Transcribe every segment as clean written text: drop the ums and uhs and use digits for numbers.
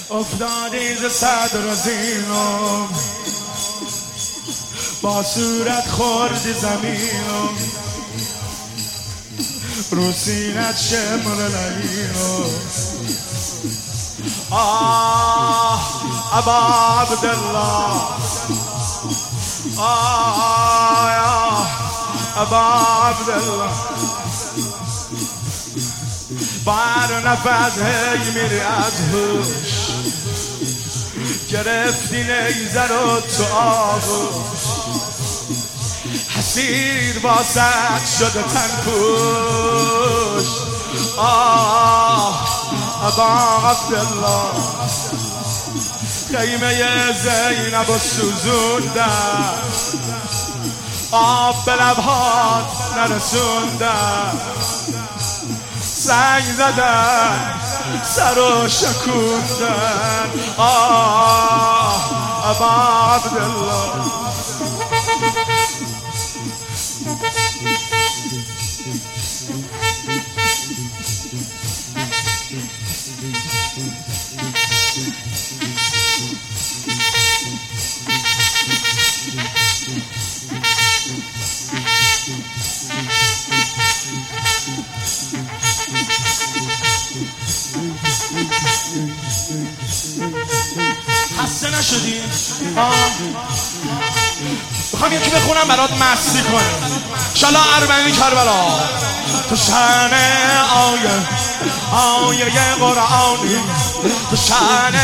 افتادی ز صدر زینم با صورت خوردی زمینم رو سینت شمر لعینم ابا عبدالله یا ابا عبدالله بار نفس هی میری از هوش گرفتی نیزه رو تو آغوش حسیر با سد شده تن پوش ابا عبدالله خیمه زینب و سوزوندن آب به لبهات نرسوندن سنگ زدن سر و شکوندن ابا عبدالله خسته نشدی؟ میخوام یکی بخونم برات مستی کنه انشالله اربعین کربلا تو شأن آیه قرآنی تو شأن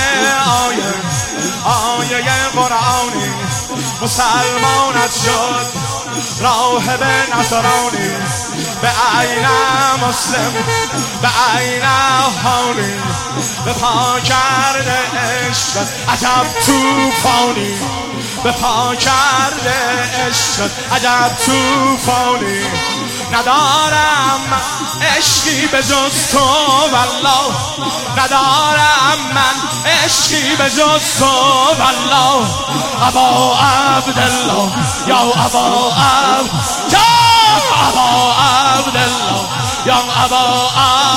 آیه قرآنی مسلمانت شد راهب نصرانی به عین مسلم به عین هانی به پا کرده عشق عجب توفانی به پا کرده عشق عجب توفانی ندارم عشقی به جز تو والله ندارم من عشقی به جز تو والله ابا عبدالله یا ابا عبدالله یا ابا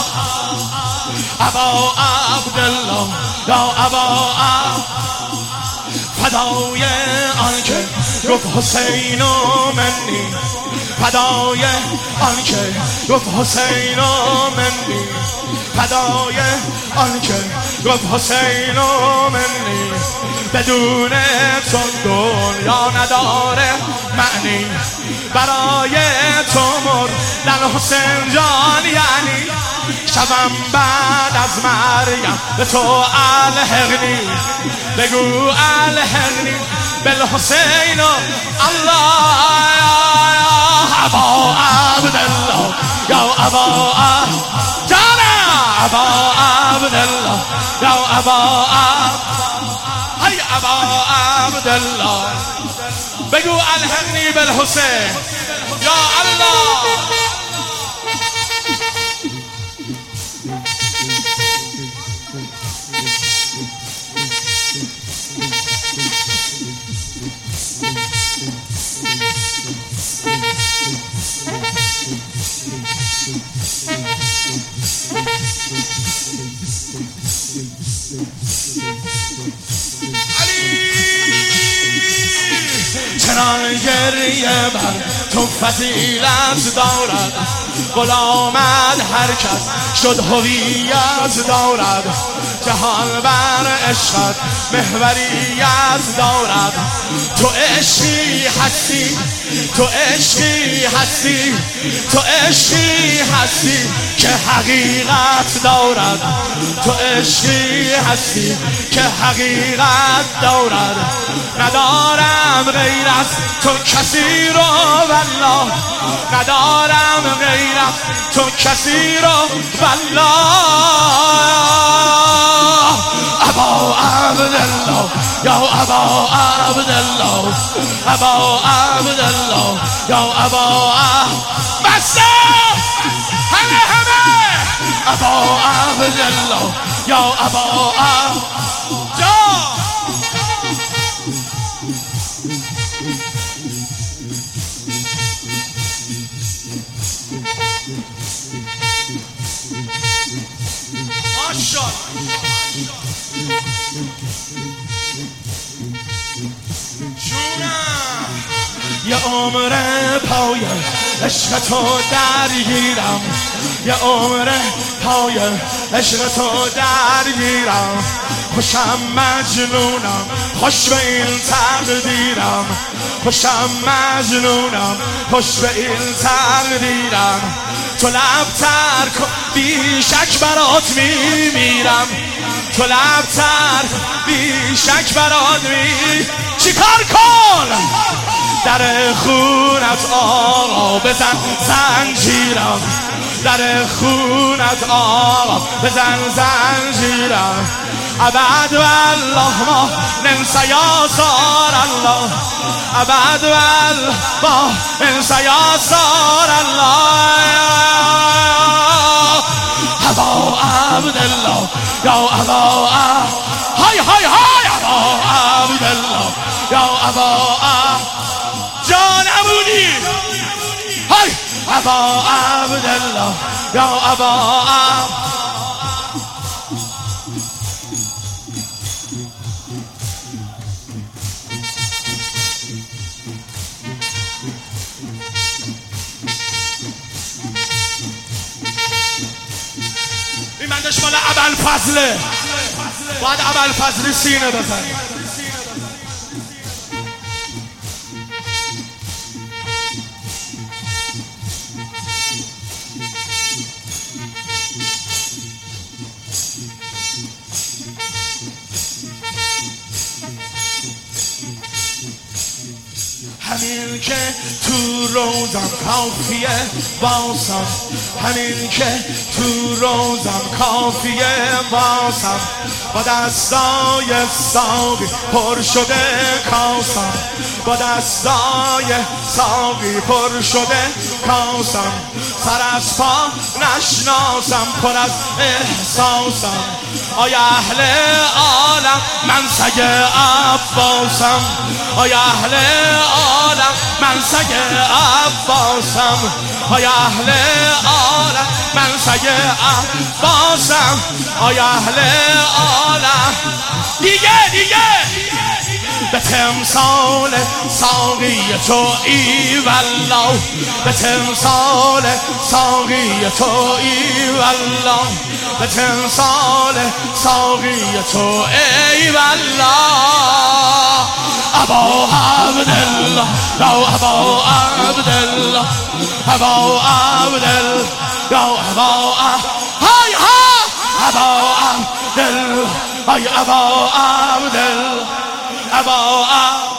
عبدالله یا ابا فدای آنکه گفت حسین و منی فدای آنکه گفت حسین و منی فدای آنکه گفت حسین و منی بدون تو دنیا نداره معنی برای تو مردن حسین جان یعنی شبم بعد از مریم به تو الحقنی بگو الحقنی بالحسین و الله ابا عبدالله یا ابا جانا ابا عبدالله یا ابا ای ابا عبدالله بگو الحقنی بالحسین یا الله چرا گریه بر تو فضیلت دارد غلامت هر کس شد هویت دارد جهان بر عشقت محوریت دارد تو عشقی هستی تو عشقی هستی تو عشقی هستی که حقیقت دارد تو عشقی هستی که حقیقت دارد ندارم غیر از تو کسی رو والله ندارم غیر از تو کسی رو والله ابا عبدالله یا ابا عبدالله ابا عبدالله یا ابا بسته همه ابا عبدالله یا ابا یه عمر پای عشق تو درگیرم، یه عمر پای عشق تو درگیرم، خوشم مجنونم خوش به این تقدیرم، خوشم مجنونم خوش به این تقدیرم. تو لبتر کن بی شک برات میمیرم، تو لبتر بی شک برات چیکار کن؟ در خونت آقا بزن زنجیرم، در خونت آقا بزن زنجیرم. ابد والله ما ننسى یا صار الله، ابد والله ما ننسى یا صار الله. ابا عبدالله یا ابا های های های، ابا عبدالله یا ابا جانمونی های، ابا عبدالله یا ابا این بندش مال ابوالفضله، باید ابوالفضل سینه بزنی. همین که تو روزم کافیه باسم، همین که تو روزم کافیه باسم، با دستای ساقی پر شده کاسم، با دستای ساقی پر شده کاسم. سر از پا نشناسم پر از احساسم، آیا اهل عالم من سگ عباسم، آیا اهل عالم من سگ عباسم، آیا اهل عالم من سگ عباسم، آیا اهل عالم. دیگه به تمثال ساقی تو ای والله، به تمثال ساقی تو ای والله، به تمثال ساقی تو ای والله. ابا عبدالله یا ابا عبدالله، ابا عبدالله یا ابا های ها، ابا عبدالله ای ابا عبدالله، ابا